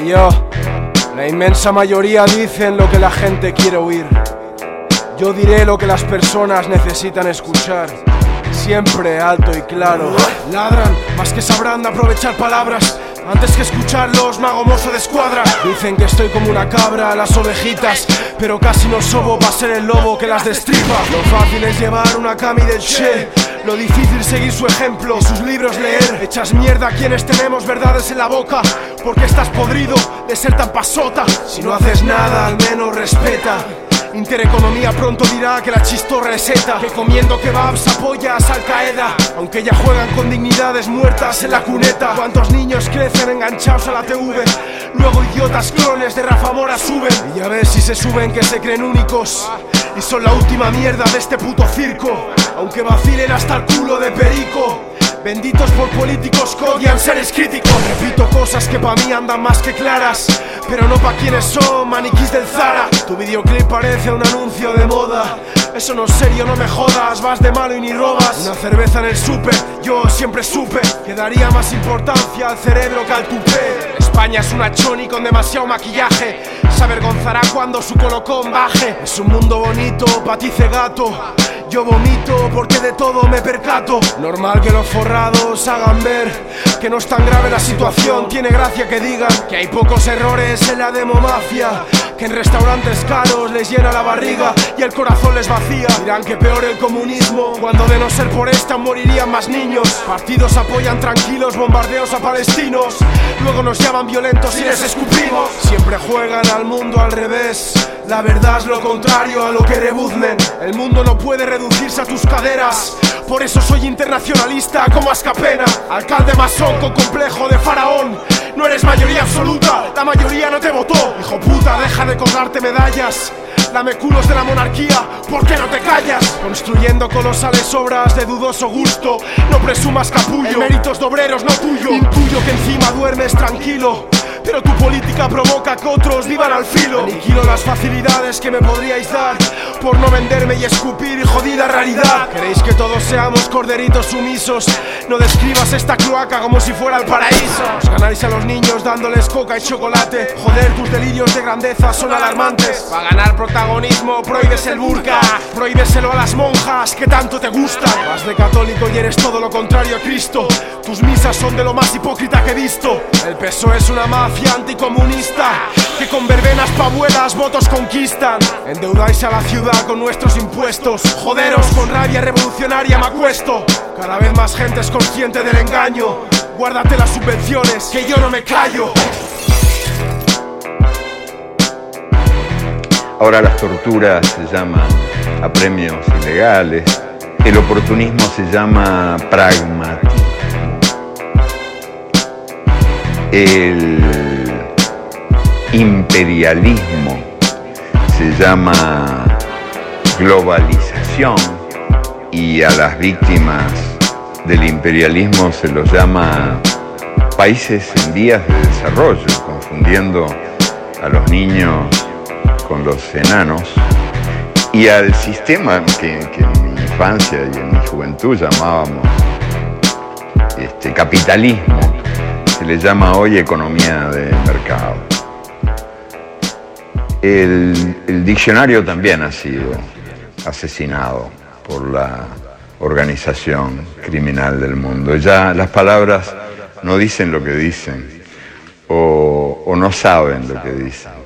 Yo, la inmensa mayoría dicen lo que la gente quiere oír. Yo diré lo que las personas necesitan escuchar. Siempre alto y claro. Ladran, más que sabrán de aprovechar palabras. Antes que escucharlos, mago mozo de escuadra. Dicen que estoy como una cabra a las ovejitas, pero casi no sobo pa' ser el lobo que las destripa. Lo fácil es llevar una cami del Che, lo difícil seguir su ejemplo y sus libros leer. Echas mierda a quienes tenemos verdades en la boca, porque estás podrido de ser tan pasota. Si no haces nada, al menos respeta. Intereconomía pronto dirá que la chistorra es ETA, que comiendo kebabs apoyas Al Qaeda, aunque ya juegan con dignidades muertas en la cuneta. ¿Cuántos niños crecen enganchados a la TV? Luego idiotas clones de Rafa Mora suben, y ya ves si se suben que se creen únicos y son la última mierda de este puto circo, aunque vacilen hasta el culo de perico. Benditos por políticos que odian seres críticos. Repito cosas que pa' mí andan más que claras, pero no pa' quienes son maniquís del Zara. Tu videoclip parece un anuncio de moda. Eso no es serio, no me jodas. Vas de malo y ni robas. Una cerveza en el súper, yo siempre supe que daría más importancia al cerebro que al tupé. España es una choni con demasiado maquillaje. Se avergonzará cuando su colocón baje. Es un mundo bonito, patice gato. Yo vomito porque de todo me percato. Normal que los forrados hagan ver que no es tan grave la situación. Tiene gracia que digan que hay pocos errores en la demomafia, que en restaurantes caros les llena la barriga y el corazón les vacía. Dirán que peor el comunismo, cuando de no ser por esta morirían más niños. Partidos apoyan tranquilos bombardeos a palestinos, luego nos llaman violentos y les escupimos. Siempre juegan al mundo al revés. La verdad es lo contrario a lo que rebuznen. El mundo no puede reducirse a tus caderas. Por eso soy internacionalista como Ascapena. Alcalde masón con complejo de faraón. No eres mayoría absoluta, la mayoría no te votó. Hijo puta, deja de colgarte medallas. Dame culos de la monarquía, ¿por qué no te callas? Construyendo colosales obras de dudoso gusto. No presumas capullo, en méritos de obreros no tuyo. Intuyo que encima duermes tranquilo, pero tu política provoca que otros vivan al filo. Aniquilo las facilidades que me podríais dar por no venderme y escupir jodida realidad. Queréis que todos seamos corderitos sumisos. No describas esta cloaca como si fuera el paraíso. Os ganáis a los niños dándoles coca y chocolate. Joder, tus delirios de grandeza son alarmantes. Para ganar protagonismo prohíbes el burka, prohíbeselo a las monjas que tanto te gustan. Vas de católico y eres todo lo contrario a Cristo. Tus misas son de lo más hipócrita que he visto. El PSOE es una mafia anticomunista que con verbenas pa' abuelas votos conquistan. Endeudáis a la ciudad con nuestros impuestos. Joderos, con rabia revolucionaria me acuesto. Cada vez más gente es consciente del engaño. Guárdate las subvenciones, que yo no me callo. Ahora las torturas se llaman apremios ilegales. El oportunismo se llama pragmatismo. El imperialismo se llama globalización y a las víctimas del imperialismo se los llama países en vías de desarrollo, confundiendo a los niños con los enanos, y al sistema que en mi infancia y en mi juventud llamábamos capitalismo, se le llama hoy economía de mercado. El diccionario también ha sido asesinado por la organización criminal del mundo. Ya las palabras no dicen lo que dicen o no saben lo que dicen.